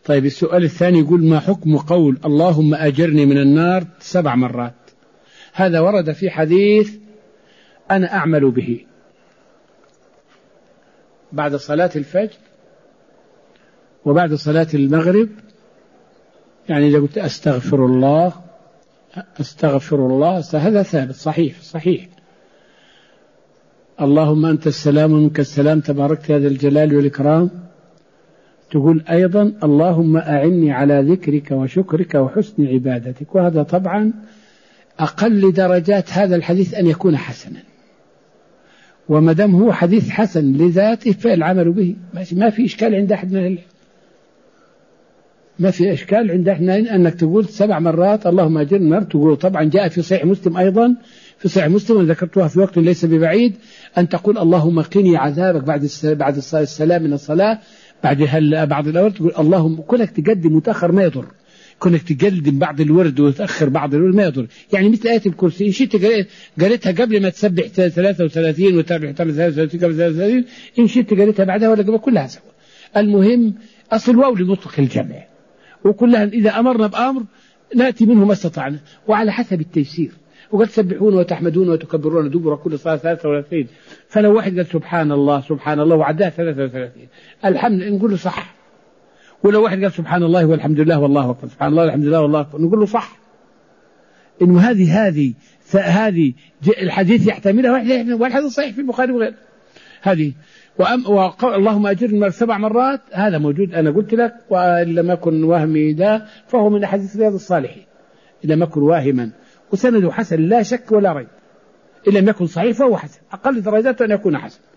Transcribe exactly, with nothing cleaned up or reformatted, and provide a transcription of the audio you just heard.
طيب السؤال الثاني يقول ما حكم قول اللهم أجرني من النار سبع مرات؟ هذا ورد في حديث أنا أعمل به بعد صلاة الفجر وبعد صلاة المغرب، يعني إذا قلت أستغفر الله أستغفر الله هذا ثابت صحيح صحيح. اللهم أنت السلام ومنك السلام تباركت يا ذا الجلال والإكرام. تقول أيضا اللهم أعني على ذكرك وشكرك وحسن عبادتك، وهذا طبعا أقل درجات هذا الحديث أن يكون حسنا، وما دام هو حديث حسن لذاته فالعمل به ما في إشكال عند أحد من العلم، ما في إشكال عند احنا أنك تقول سبع مرات اللهم أجرني من النار. تقول طبعا جاء في صحيح مسلم أيضا، في صحيح مسلم ذكرتها في وقت ليس ببعيد، أن تقول اللهم قني عذابك بعد بعد السلام من الصلاة، بعد هل بعض الأورد تقول اللهم، كونك تقدم وتأخر ما يضر، كونك تقدم بعض الورد وتأخر بعض الورد ما يضر. يعني مثل آية الكرسي إن شئت قريتها قبل ما تسبح ثلاثة وثلاثين وتربح ثلاثة وثلاثين، إن شئت قريتها بعدها ولا قبل كلها سوا. المهم أصل واو لمطلق الجمع، وكلها إذا أمرنا بأمر نأتي منه ما استطعنا وعلى حسب التيسير. وقد تسبحون وتحمدون وتكبرون دبر كل صلاة ثلاثة وثلاثين، فلو واحد قال سبحان الله سبحان الله وعدها ثلاثة وثلاثين الحمد نقول له صح، ولو واحد قال سبحان الله والحمد لله والله أكبر سبحان الله والحمد لله والله أكبر نقول له صح. إنه هذه هذه هذه الحديث يحتملها واحد، والحديث صحيح في البخاري وغيره. هذه وأم وقال اللهم أجرني من سبع مرات هذا موجود، أنا قلت لك، وإن لم يكن وهمي ده فهو من أحاديث رياض الصالحين، إن لم يكن واهما، وسنده حسن لا شك ولا ريب، إن لم يكن صحيح فهو حسن، أقل درجاته أن يكون حسن.